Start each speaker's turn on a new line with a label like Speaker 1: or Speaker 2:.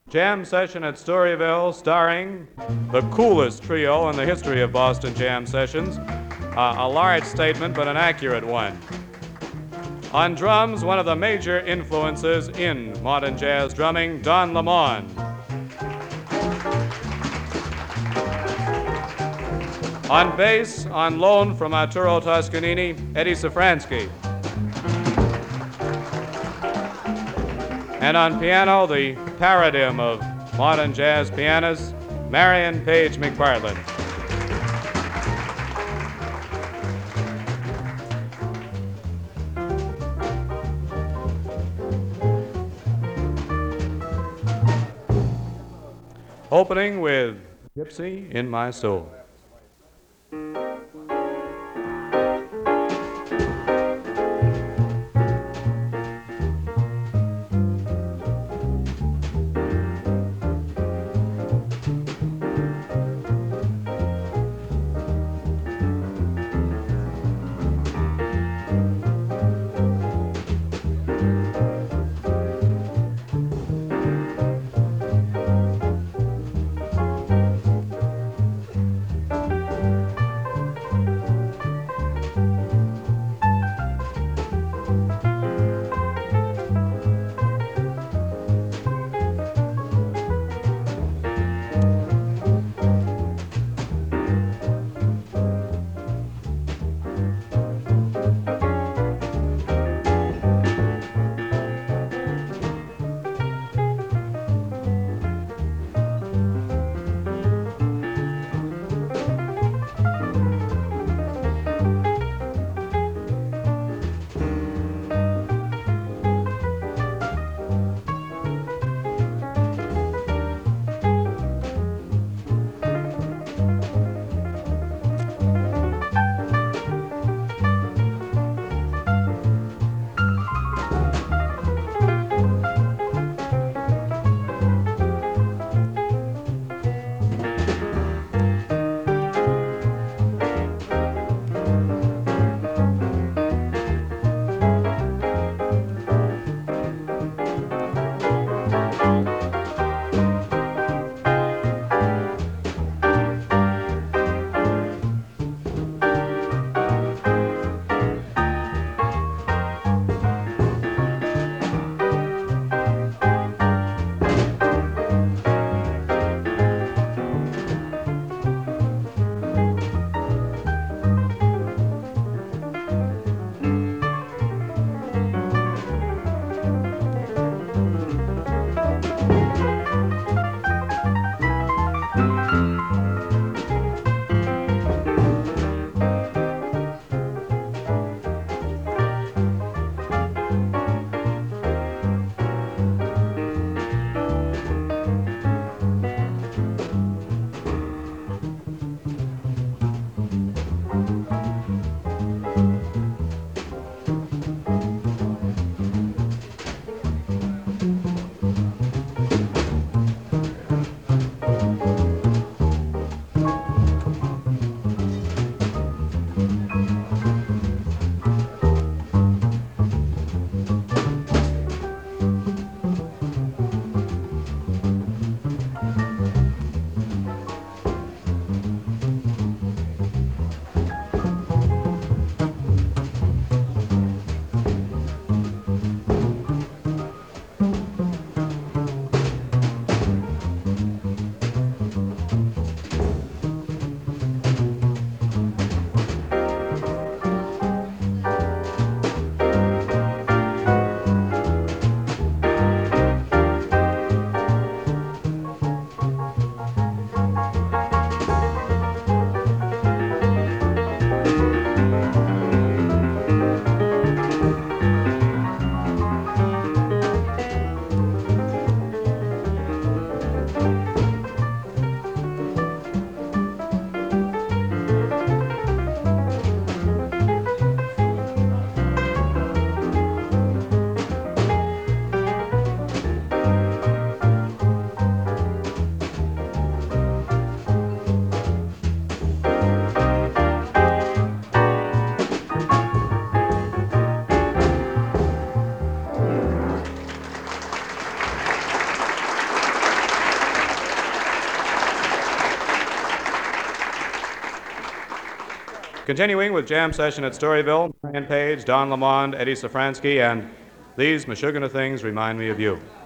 Speaker 1: Jam session at Storyville starring the coolest trio in the history of Boston Jam Sessions. A large statement, but an accurate one. On drums, one of the major influences in modern jazz drumming, Don Lemon. On bass, on loan from Arturo Toscanini, Eddie Safransky. And on piano, the paradigm of modern jazz pianist, Marion Page McPartland. Opening with Gypsy in My Soul. Continuing with Jam Session at Storyville, Marion Page, Don Lamond, Eddie Safransky, and These Meshuggah Things Remind Me of You.